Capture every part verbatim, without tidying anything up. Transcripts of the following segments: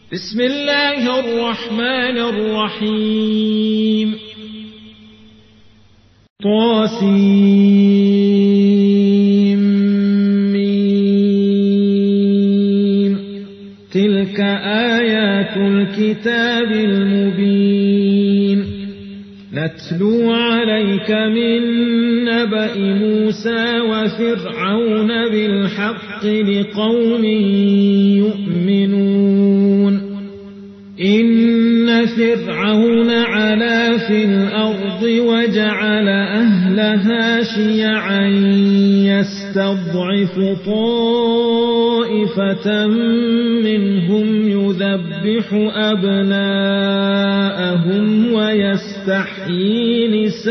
بسم الله الرحمن الرحيم طاسيم تلك آيات الكتاب المبين نتلو عليك من نبأ موسى وفرعون بالحق لقوم يؤمنون إن فرعون علا في الأرض وجعل أهلها شيعا يستضعف طائفة منهم يذبح أبناءهم ويستحيي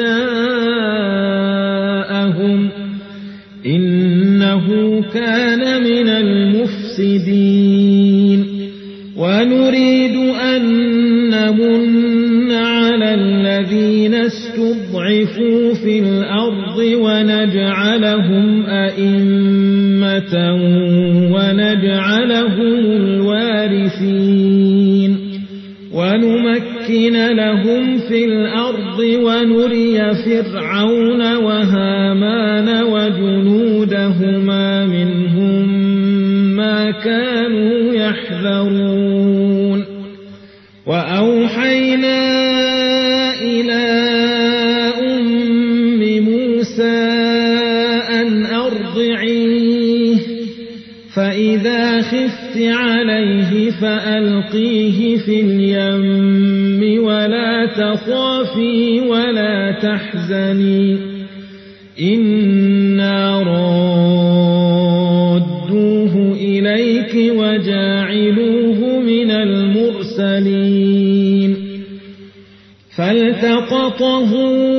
نساءهم إنه كان من المفسدين ونريد أن نمن على الذين استضعفوا في الأرض ونجعلهم أئمة ونجعلهم الوارثين ونمكن لهم في الأرض ونري فرعون وهامان وجنودهما منهم ما كانوا يحذرون وأوحينا إلى أم موسى أن أرضعيه فإذا خفت عليه فألقيه في اليم ولا تخافي ولا تحزني إنا رادوه إليك وجاعلوه من المرسلين فالتقطه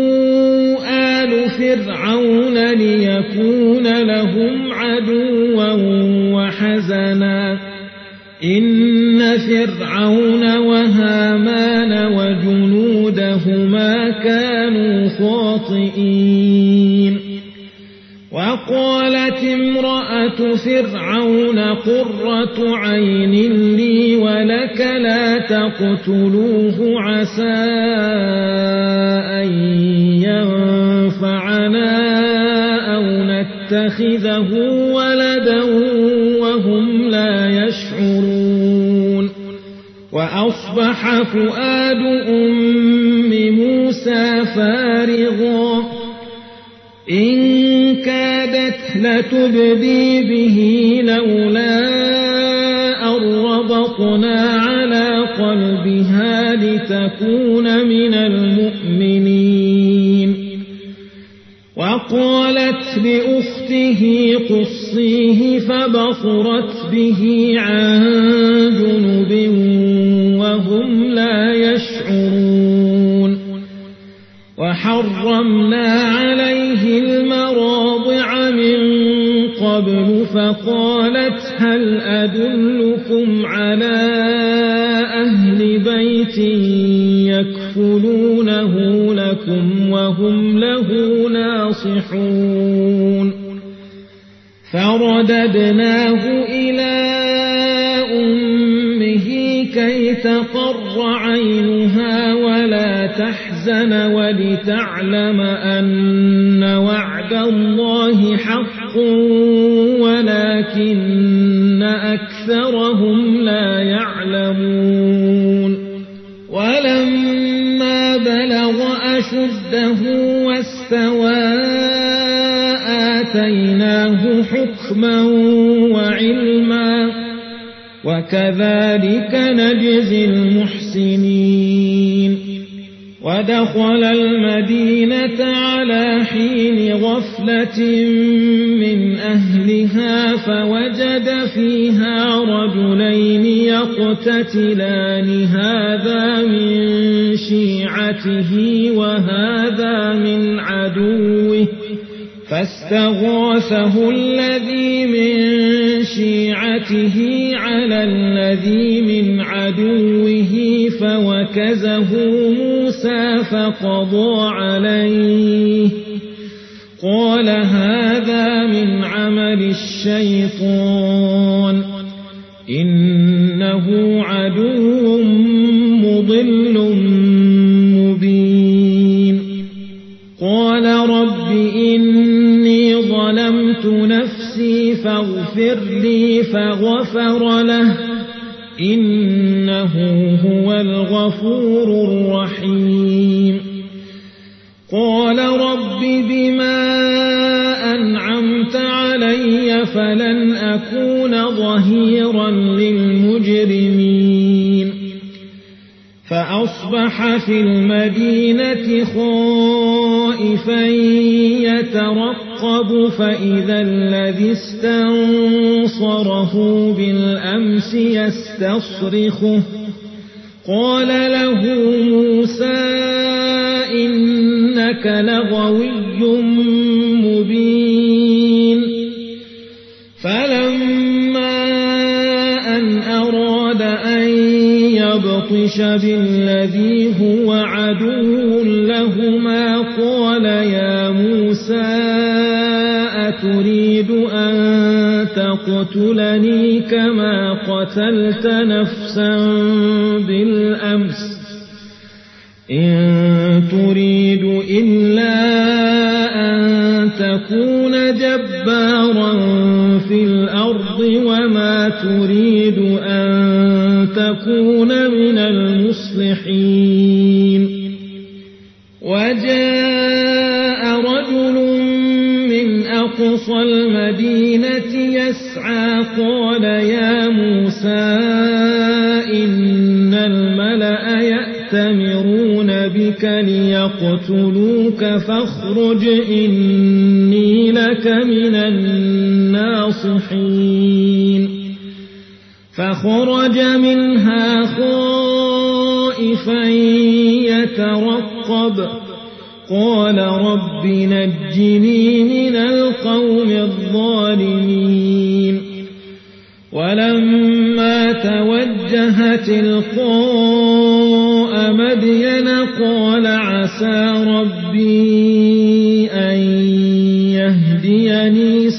آل فرعون ليكون لهم عدوا وحزنا إن فرعون وهامان وجنودهما كانوا خاطئين وقالت امرأة فرعون قرة عين لي ولك لا تقتلوه عسى أن ينفعنا أو نتخذه ولدا وهم لا يشعرون وأصبح فؤاد أم موسى فارغا إن كادت لتبدي به لولا أن ربطنا على قلبها لتكون من المؤمنين وقالت لأخته قصيه فبصرت به عن جنب وهم لا يشعرون وحرمنا عليه المراضع من قبل فقالت هل أدلكم على أهل بيت يكفلونه لكم وهم له ناصحون فرددناه إلى أمه كي تقر عينها ولا تحزن ولتعلم أن وعد الله حق ولكن أكثرهم لا يعلمون ولما بلغ أشده واستوى آتيناه حكما وعلما وكذلك نجزي المحسنين ودخل المدينة على حين غفلة من أهلها فوجد فيها رجلين يقتتلان هذا من شيعته وهذا من عدوه فاستغاثه الذي من شيعته على الذي من عدوه فوكزه موسى فقضى عليه قال هذا من عمل الشيطان إن إنه عدو مضل مبين قال رب إني ظلمت نفسي فاغفر لي فغفر له إنه هو الغفور الرحيم قال رب بما أنعمت علي فلن أكون ظهيرا للمجرمين فأصبح في المدينة خائفا يترقب فإذا الذي استنصره بالأمس يستصرخه قال له موسى إنك لغوي مبين فلما أن أراد أن يبطش بالذي هو عدو لهما قال يا موسى أتريد أن تقتلني كما قتلت نفسا بالأمس إن تريد إلا أن تكون جبارا في الأرض وما تريد أن تكون من المصلحين وجاء رجل من أقصى المدينة يسعى قال يا موسى إن الملأ يأتمرون بك ليقتلوك فاخرج إني لك من الناصحين فخرج منها خائفا يترقب قال رب نجني من القوم الظالمين ولما توجه تلقاء مدين قال عسى ربي أن يهديني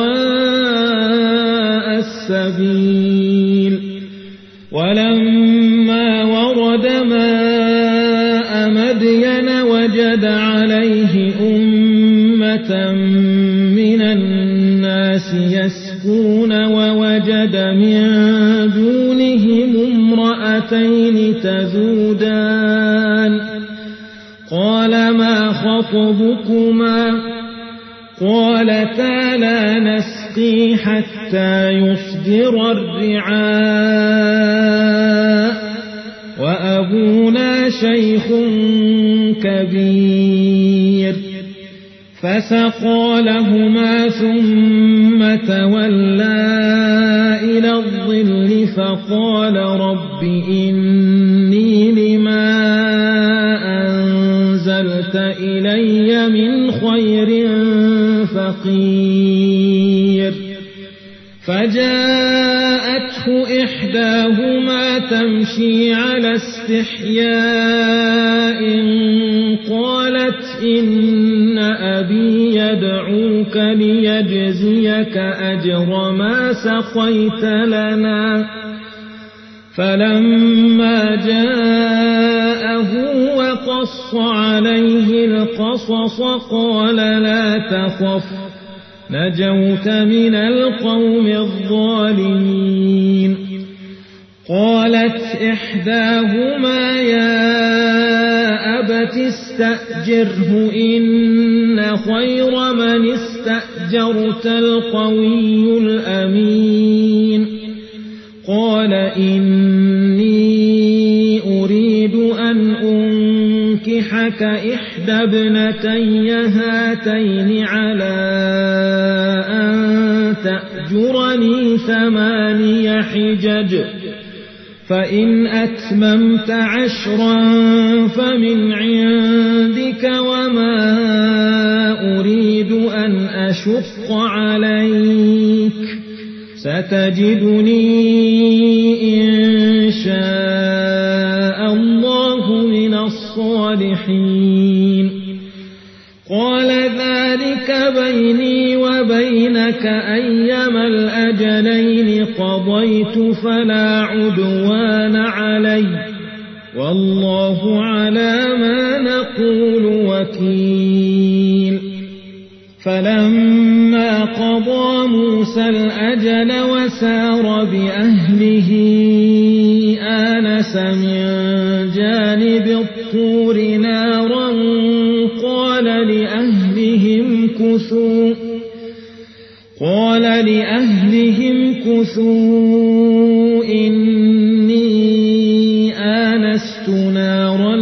سواء السبيل ولما ورد ماء مدين وجد عليه أمة من الناس يسكون ووجد من دونهم امرأتين تذودان قال ما خطبكما قالتا لا نسقي حتى يصدر الرعاء وأبونا شيخ كبير فسقى لهما ثم تولى إلى الظل فقال رب إني لما أنزلت إلي من خير فقير فجاءته إحداهما تمشي على استحياء قالت إن أبي يدعوك ليجزيك أجر ما سقيت لنا فلما جاءه وقص عليه القصص قال لا تخف نجوت من القوم الظالمين قالت إحداهما يا أبت استأجره إن خير من استأجرت القوي الأمين قال إني أريد أن أنكحك إحدى ابنتي هاتين على أن تأجرني ثماني حجج فإن أتممت عشرا فمن عندك وما أريد أن أشق عليك ستجدني إن شاء الله من الصالحين قال ذلك بيني وبينك أيما الأجلين قضيت قضيت فلا عدوان علي والله على ما نقول وكيل فلما قضى موسى الأجل وسار بأهله آنس من جانب الطور نارا قال لأهلهم كثوا قال لأهلهم كثوا إني آنست نارا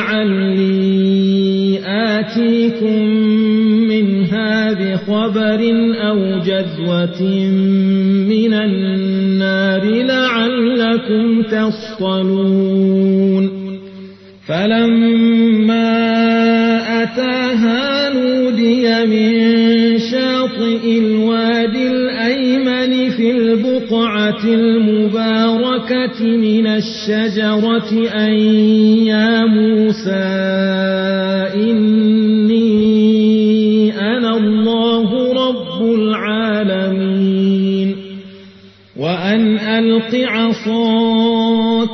لعلي آتيكم منها بخبر أو جذوة من النار لعلكم تصطلون فلما أتاها نودي من شاطئ الوادي الأيمن في البقعة المباركة من الشجرة أن يا موسى إني أنا الله رب العالمين وأن ألق عصاك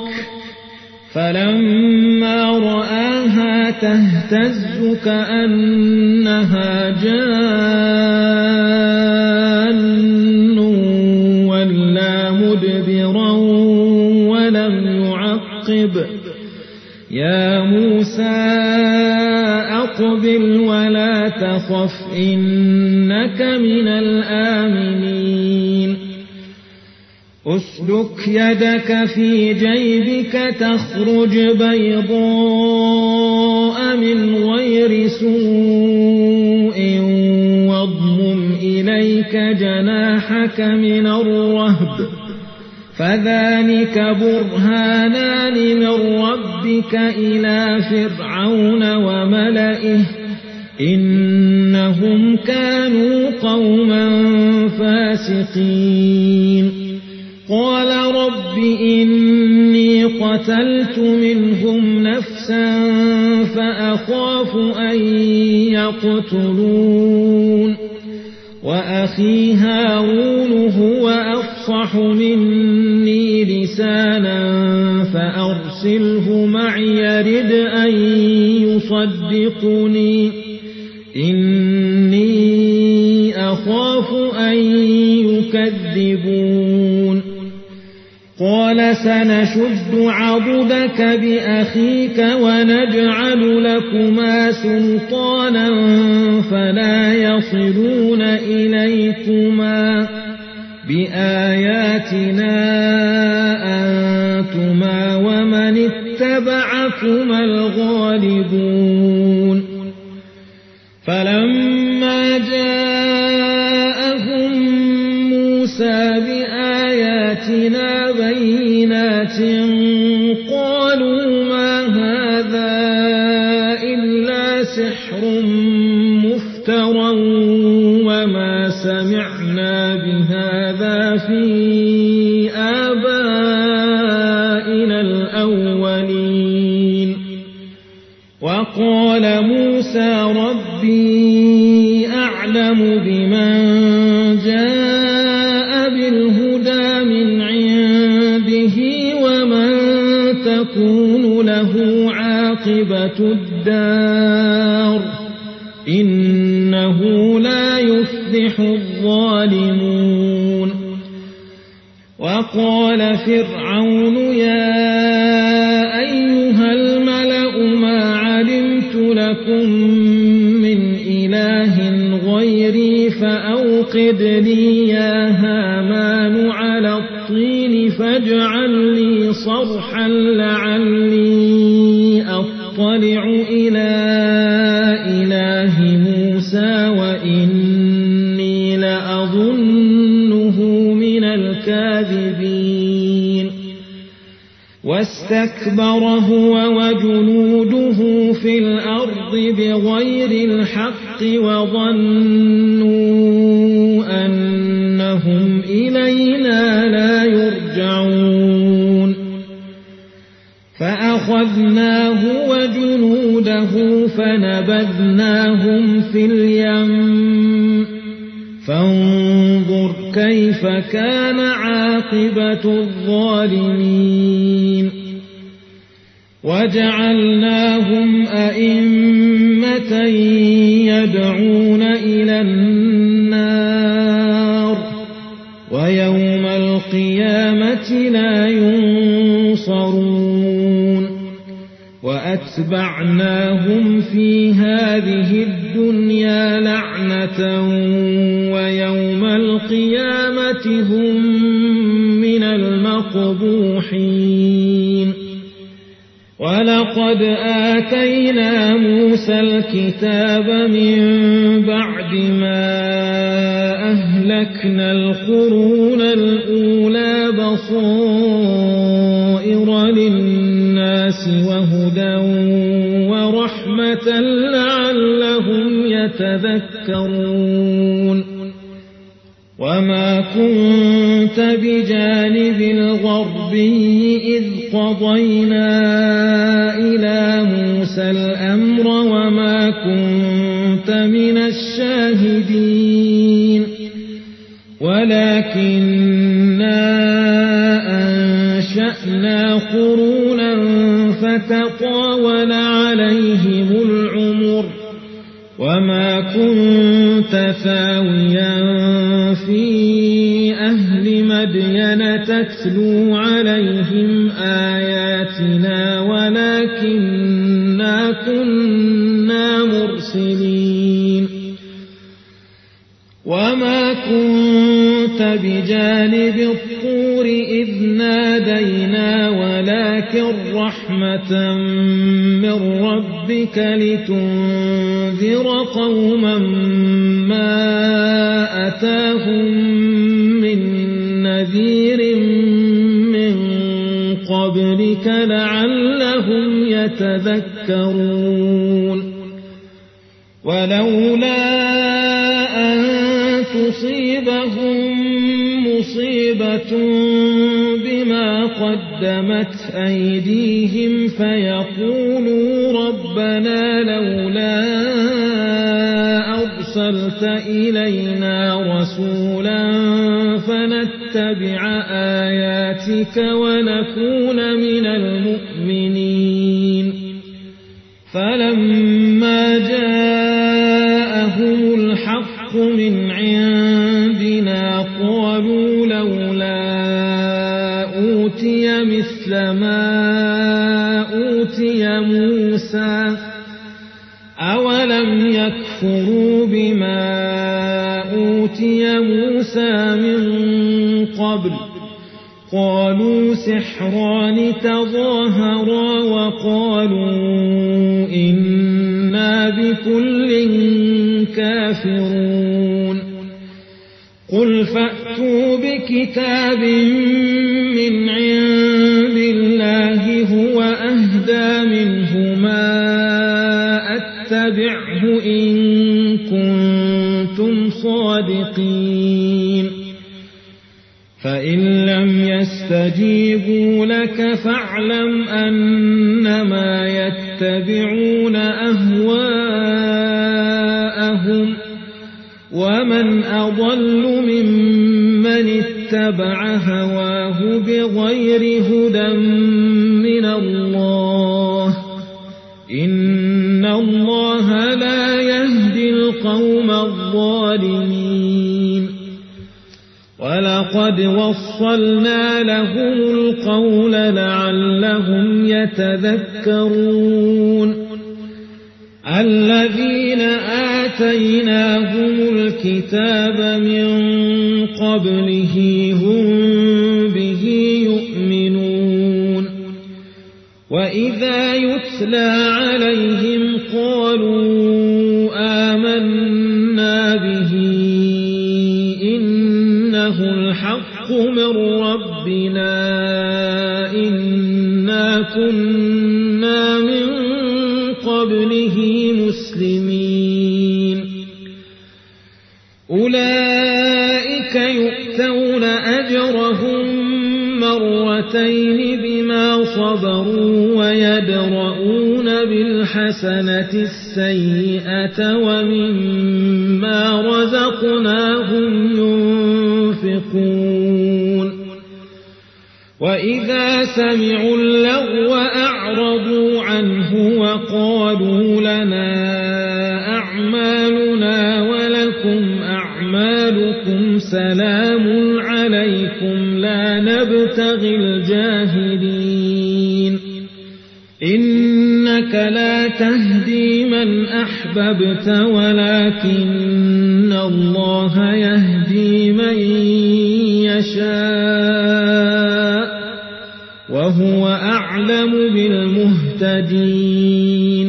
فلما رآها تهتز كأنها جان ولا مدبرا ولم يعقب يا موسى أقبل ولا تخف إنك من الآمنين أسلك يدك في جيبك تخرج بيضاء من غير سوء واضمم إليك جناحك من الرهب فذلك برهانان من ربك إلى فرعون وملئه إنهم كانوا قوما فاسقين قال رب إني قتلت منهم نفسا فأخاف أن يقتلون وأخي هارون هو أفصح مني لسانا فأرسله معي يرد أن يصدقني إني أخاف أن يكذبون قال سنشد عضدك بأخيك ونجعل لكما سلطانا فلا يصلون إليكما بآياتنا أنتما ومن اتبعكما الغالبون فلما جاءهم موسى بآياتنا بينات قالوا ما هذا إلا سحر مفترى وما سمعنا بهذا في آبائنا الأولين وقال موسى ربي أعلم بمن جاء بالهدى من عنده ومن تكون له عاقبة الدار إنه لا يفلح الظالمون وقال فرعون يا أيها الملأ ما علمت لكم من إله غيري فأوقد لي يا هامان على الطين فاجعل لي صرحا لعلي أطلع إلى إله موسى وإني لأظنه من الكاذبين واستكبر هو وجنوده في الأرض بغير الحق وظنوا أنهم إلينا لا يرجعون فأخذناه وجنوده فنبذناهم في اليم فانظر فانظر كيف كان عاقبة الظالمين وجعلناهم أئمة يدعون إلى النار ويوم القيامة لا ينصرون وأتبعناهم في هذه الدنيا لعنة ويوم القيامة هم من المقبوحين ولقد آتينا موسى الكتاب من بعد ما أهلكنا القرون الأولى بصائر للناس وهدى ورحمة لعلهم يتذكرون وما كنت بجانب الغربي إذ قضينا إلى موسى الأمر وما كنت من الشاهدين ولكننا أنشأنا قرونا فتطاول عليهم العمر وما كنت ثاويا في أهل مدين تتلو عليهم آياتنا ولكننا كنا مرسلين وما كنت بجانب الطور إذ نادينا ولكن رحمة من ربك لتنذر قوما ما أتاهم من نذير من قبلك لعلهم يتذكرون ولولا أن تصيبهم مصيبة بما قدمت أيديهم فيقولوا ربنا لولا أرسلت إلينا رسولا فنتبع آياتك ونكون من المؤمنين فلما جاءهم الحق من عندنا قالوا لولا أوتي مثل ما أوتي موسى أولم يكفروا بما أوتي موسى من قبل قالوا سحران تظاهرا وقالوا إنا بكل كافرون قل فأتوا بكتاب من عند الله هو أهدى منهما أتبعه إن كنتم صادقين فإن لم يستجيبوا لك فاعلم أنما يتبعون أهواءهم ومن أضل ممن اتبع هواه بغير هدى من الله إن الله لا يهدي القوم الظالمين ولقد وصلنا لهم القول لعلهم يتذكرون الذين آتيناهم الكتاب من قبله هم به يؤمنون وإذا يتلى عليهم قالوا آمنا به إنه الحق من ربنا إنا كنا من قبله مسلمين أولئك يؤتون أجرهم مرتين بما صبروا ويدرؤون بالحسنة السيئة ومما رزقناهم ينفقون وإذا سمعوا اللغو أعرضوا عنه وقالوا لنا أعمالنا ولكم أعمالكم سلام عليكم لا نبتغي الجاهلين إنك لا تهدي من أحببت ولكن الله يهدي من يشاء وهو أعلم بالمهتدين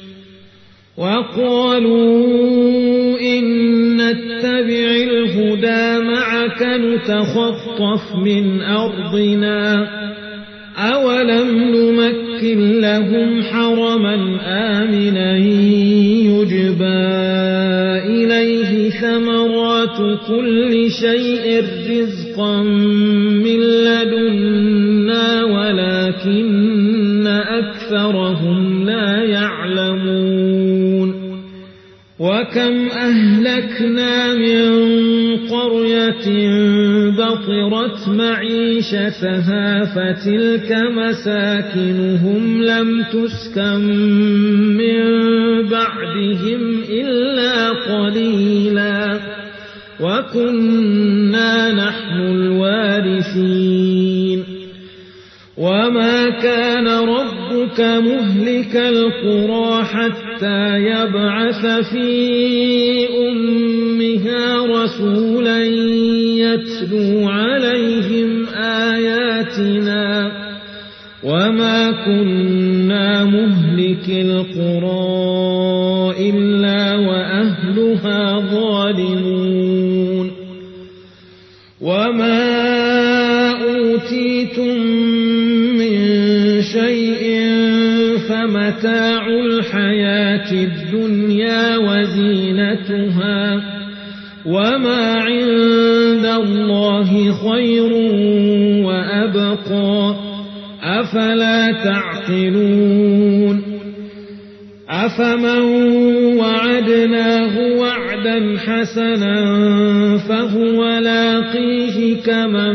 وقالوا إن نتبع الهدى معك نتخطف من أرضنا أولم نمكن لهم حرما آمنا يجبى إليه ثمرات كل شيء رزقا من لدنا ولكن أكثرهم لا يعلمون وكم أهلكنا من قرية بطرت معيشتها فتلك مساكنهم لم تسكن من بعدهم إلا قليلا وكنا نحن الوارثين وما كان ربك مهلك القرى حتى يبعث في أمها رسولا يتلو عليهم آياتنا وما كنا مهلك القرى إلا وأهلها ظالمون وما أوتيتم من شيء فمتاع الحياة الدنيا وزينتها وما عند الله خير وأبقى أفلا تعقلون أفمن وعدناه وعدا حسنا فهو لاقيه كمن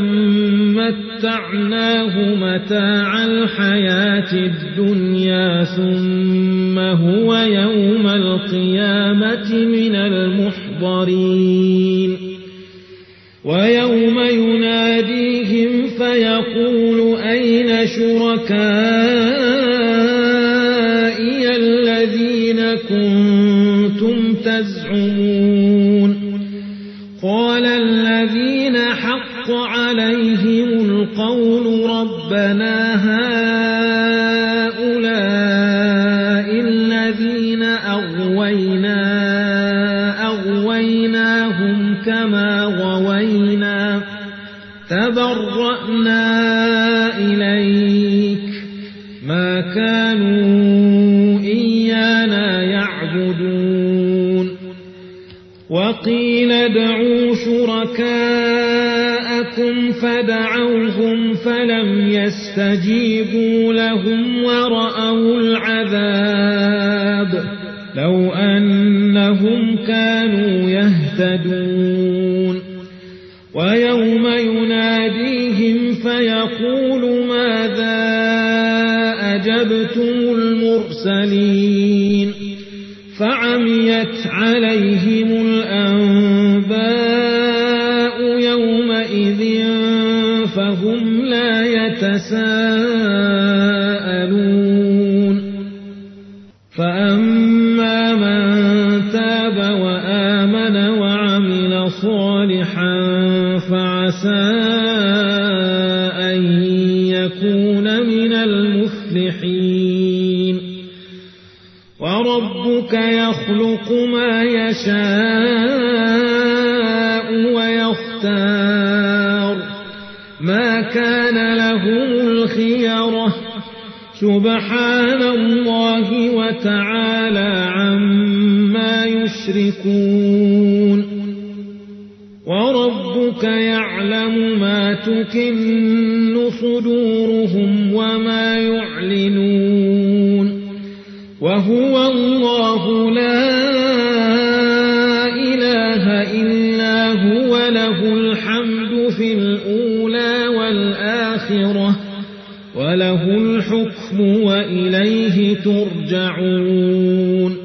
متعناه متاع الحياة الدنيا ثم هو يوم القيامة من المحضرين ويوم يناديهم فيقول أين شركائي الذين كنتم تزعمون قال الذين حق عليهم القول ربنا هؤلاء الذين أغوينا أغويناهم كما غوينا تبرأنا إليك ما كانوا إيانا يعبدون وقيل ادعوا شركاءكم فدعوهم فلم يستجيبوا لهم ورأوا العذاب لو أنهم كانوا يهتدون ويوم يناديهم فيقول ماذا أجبتم المرسلين فعميت عليهم الأنباء يومئذ فهم لا يتساءلون فأما من تاب وآمن وعمل صالحا فعسى أن يكون من المفلحين وربك يخلق ما يشاء ويختار ما كان لهم الخيرة سبحان الله وتعالى عما يشركون وربك يعلم ما تكن صدورهم وما يعلنون وهو الله لا إله إلا هو له الحمد في الأولى والآخرة الحكم وإليه ترجعون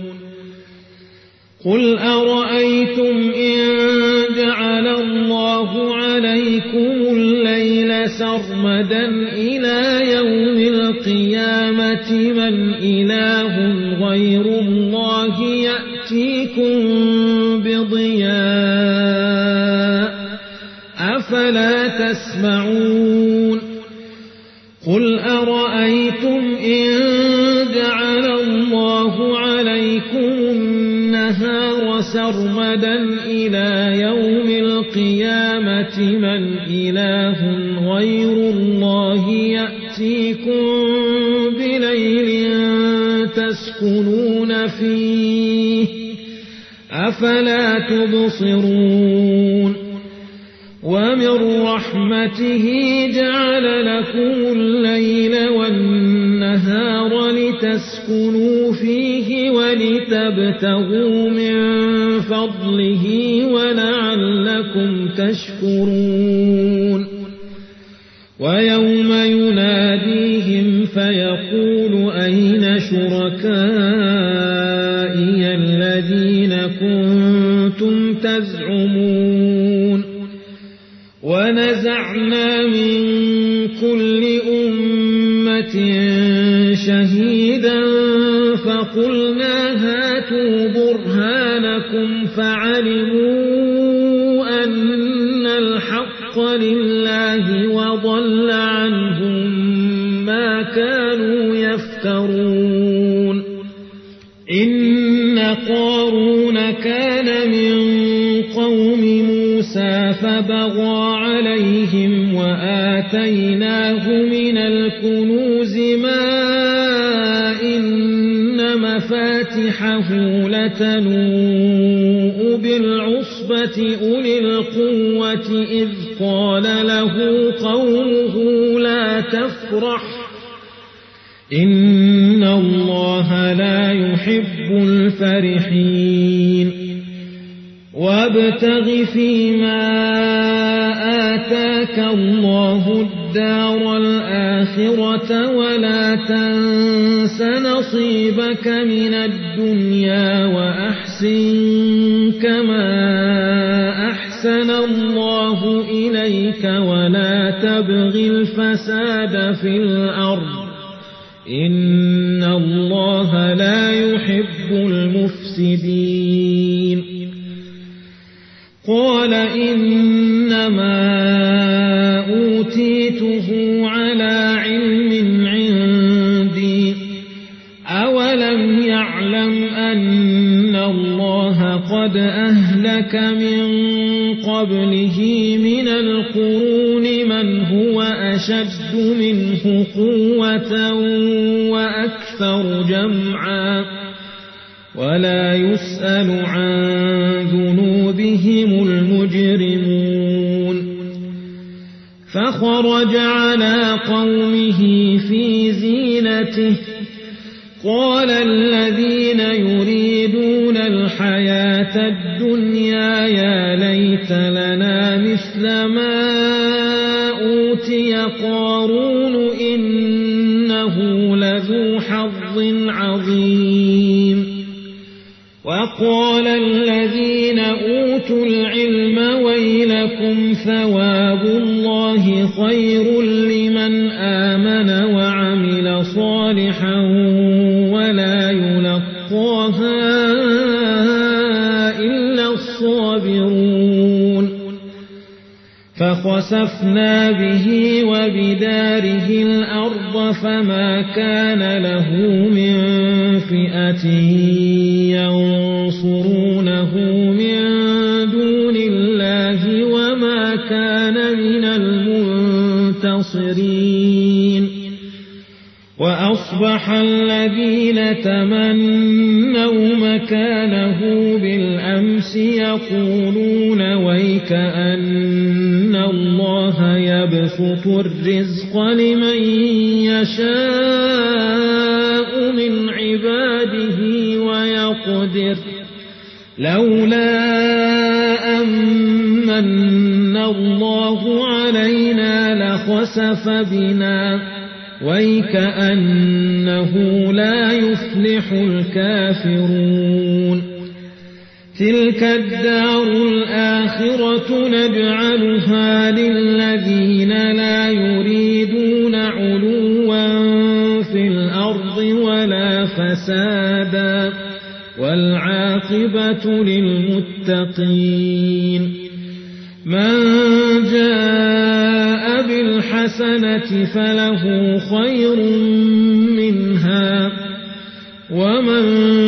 قل أرأيتم إن جعل الله عليكم الليل سرمدا إلى يوم القيامة من إله غير الله يأتيكم بضياء أفلا تسمعون قل أرأيتم إن جعل الله عليكم النهار سرمدا إلى يوم القيامة من إله غير الله يأتيكم بليل تسكنون فيه أفلا تبصرون ومن رحمته جعل لكم الليل والنهار لتسكنوا فيه ولتبتغوا من فضله ولعلكم تشكرون ويوم يناديهم فيقول أين شركائي الذين كنتم تزعمون ونزعنا من كل أمة شهيدا فقلنا هاتوا برهانكم فعلموا أن الحق لله وضل عنهم ما كانوا يفترون إن قارون كان من قوم موسى فبغى عليهم وآتيناه من الكنوز ما إن مفاتحه لتنوء بالعصبة أولي القوة إذ قال له قومه لا تفرح إن الله لا يحب الفرحين وابتغ فيما آتاك الله الدار الآخرة ولا تنس نصيبك من الدنيا وأحسن كما أحسن الله إليك ولا تبغ الفساد في الأرض إن الله لا يحب المفسدين قال إنما أوتيته على علم عندي أولم يعلم أن الله قد أهلك من قبله من القرون من هو أشد منه قوة وأكثر جمعا ولا يسأل عن ذنوبهم المجرمون فخرج على قومه في زينته قال الذين يريدون الحياة الدنيا يا ليت لنا مثل ما أوتي قارون إنه لذو حظ عظيم وقال الذين أوتوا العلم ويلكم ثواب الله خير لمن آمن وعمل صالحا ولا يلقاها إلا الصابرون فخسفنا به وبداره الأرض فما كان له من فئة ينصرونه من دون الله وما كان من المنتصرين وأصبح الذين تمنوا مكانه بالأمس يقولون ويك أن الله يبسط الرزق لمن يشاء من عباده ويقدر لولا أمن الله علينا لخسف بنا ويكأنه لا يفلح الكافرون تلك الدار الآخرة نجعلها للذين لا يريدون علوا في الأرض ولا فسادا والعاقبة للمتقين من جاء بالحسنة فله خير منها ومن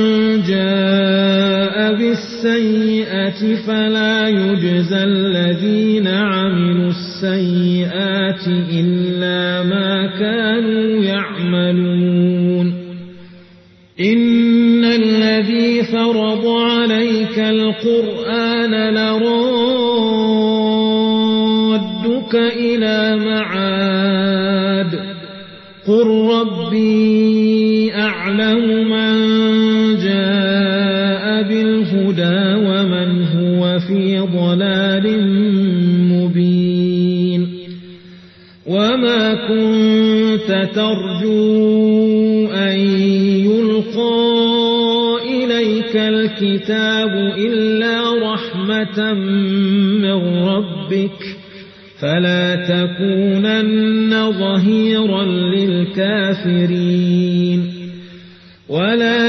جاء بالسيئة فلا يجزى الذين عملوا السيئات إلا ما كانوا يعملون إن الذي فرض عليك القرآن لرادك إلى معاد قل ربي أعلم من جاء بالهدى ومن هو في ضلال مبين وما كنت ترجو أن يلقى إليك الكتاب إلا رحمة من ربك فلا تكونن ظهيرا للكافرين ولا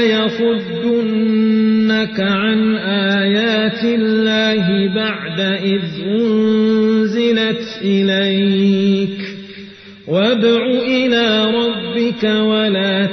يصدنك عن آيات الله بعد إذ أنزلت إليك وادع إلى ربك ولا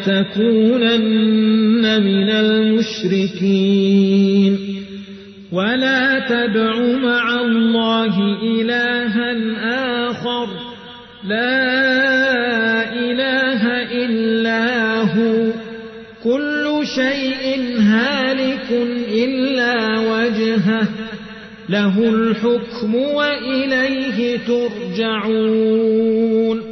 تكونن من المشركين ولا تدع مع الله إلها آخر لا إله إلا هو كل شيء هالك إلا وجهه له الحكم وإليه ترجعون